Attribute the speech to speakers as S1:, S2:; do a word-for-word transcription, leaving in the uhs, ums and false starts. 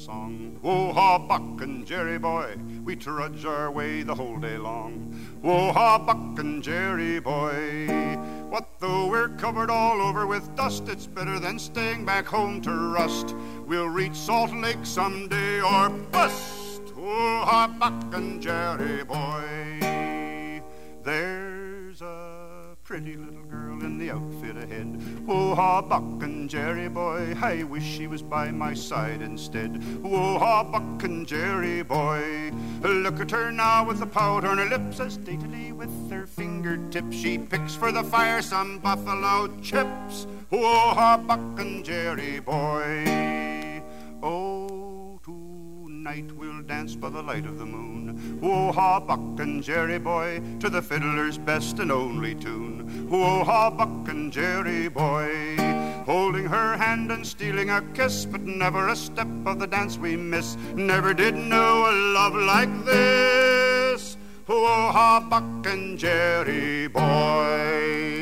S1: song. Whoa-ha, Buck and Jerry boy, we trudge our way the whole day long. Whoa-ha, Buck and Jerry boy, what though we're covered all over with dust, it's better than staying back home to rust. We'll reach Salt Lake someday or bust. Whoa-ha, Buck and Jerry boy, there's a pretty little girl in the outfit ahead. Whoa-ha, Buck and Jerry boy, I wish she was by my side instead. Whoa-ha, Buck and Jerry boy, look at her now with the powder on her lips, as daintily with her fingertips she picks for the fire some buffalo chips. Whoa-ha, Buck and Jerry boy, oh, tonight we'll dance by the light of the moon. Whoa-ha, Buck and Jerry boy, to the fiddler's best and only tune. Whoa-ha, Buck and Jerry boy, holding her hand and stealing a kiss, but never a step of the dance we miss. Never did know a love like this. Whoa-ha, Buck and Jerry boy.